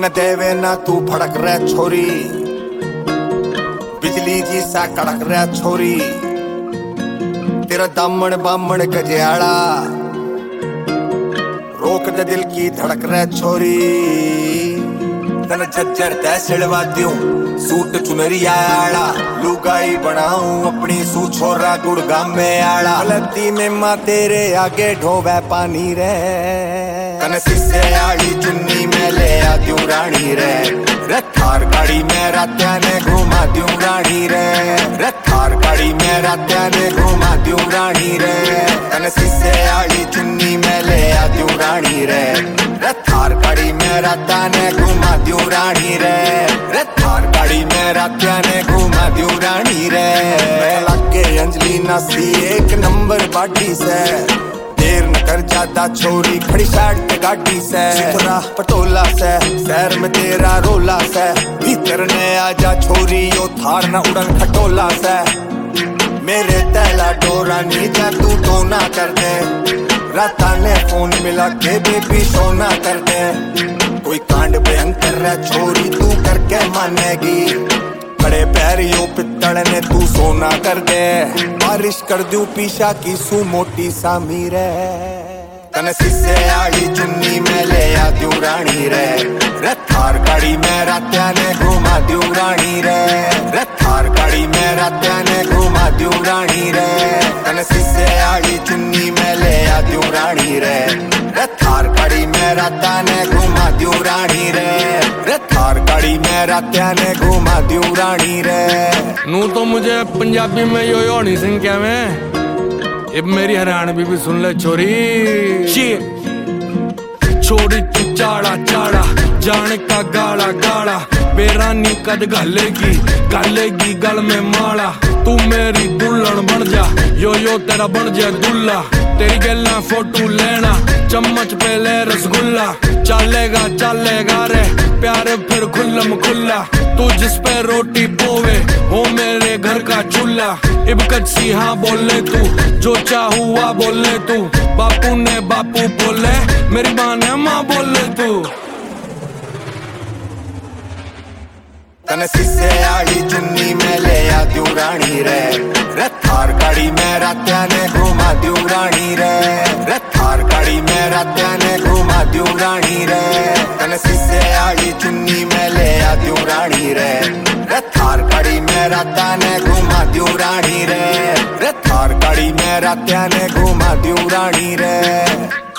तन देवे ना तू भड़क रह छोरी, बिजली जी सा कड़क रह छोरी। तेरा दामन बामन गजियाड़ा, रोक दे दिल की धड़क रह छोरी। तन झज्जर तहसिलवा दूं सूट चुनरी आड़ा, लुगाई बनाऊं अपनी सू छोरा गुड़गाम में आड़ा। गलती में माँ तेरे आगे ढोवे पानी रे, तन शीशे आड़ी चुन्नी में ले आ दूं रानी रे। थार गाड़ी में रात्या ने घुमा दूं रानी रे, थार गाड़ी में रात्या ने घुमा दूं रानी रे। तन शीशे आड़ी चुन्नी में ले आ दूं रानी रे, थार गाड़ी में रात्या ने घुमा दूं रानी रे। थार गाड़ी में रात्या ने घुमा दूं रानी रे। लागे अंजलि नासी एक नंबर बाटी से, देर न कर जाता छोरी खड़ी साइड पे गाड़ी से। चितरा पटोला से शहर में तेरा रोला से, भीतर ने आजा छोरी यो थार न उड़न खटोला से। मेरे तैला डोरा नीचा तू तो ना कर दे, राता ने फोन मिला के बेबी सोना कर दे। कोई कांड भयंकर है छोरी तू करके मानेगी, खड़े पैरियों पित्तड़ ने तू सोना कर दे। बारिश कर दूं पीछा की सू मोटी सा मीरे, तन शीशे आड़ी चुन्नी में ले आ दूं रानी रे। थार गाड़ी में रात्या ने घुमा दूं रानी रे, थार गाड़ी में रात्या ने घुमा दूं रानी रे। तन शीशे आड़ी चुन्नी में ले आ दूं रानी रे, थार गाड़ी में रात्या ने घुमा दूं रानी रे। थार गाड़ी में रात्या ने घुमा दूं रानी रे। नू तो मुझे पंजाबी में यो हनी सिंह क्या में, अब मेरी हरियाणवी भी सुन ले छोरी। छोड़ी तू चाड़ा चाड़ा जाने का गाड़ा गाड़ा, बेरानी कद घालेगी घालेगी गल में माला। तू मेरी दुल्हन बन जा यो तेरा बन जा दुल्ला, तेरी गल्ला फोटो लेना चम्मच पे ले रसगुल्ला। चलेगा चलेगा रे प्यारे फिर खुल्लम खुल्ला, तू जिस पे रोटी पोवे हो मेरे घर का चूल्हा। इब कच्ची हाँ बोले तू, जो चाहुआ बोले तू। बापू ने बापू बोले, मेरी माँ ने माँ बोले तू। तन शीशे आड़ी चुन्नी में ले आ दूं रानी रे, थार गाड़ी में रात्या ने घुमा दूं रानी रे। थार गाड़ी में रात्या ने घुमा दूं रानी रे। तन शीशे आड़ी चुन्नी में ले आ दूं रानी रे, थार गाड़ी में रात्या ने घुमा दूं रानी रे। थार गाड़ी में रात्या ने घुमा दूं रानी रे।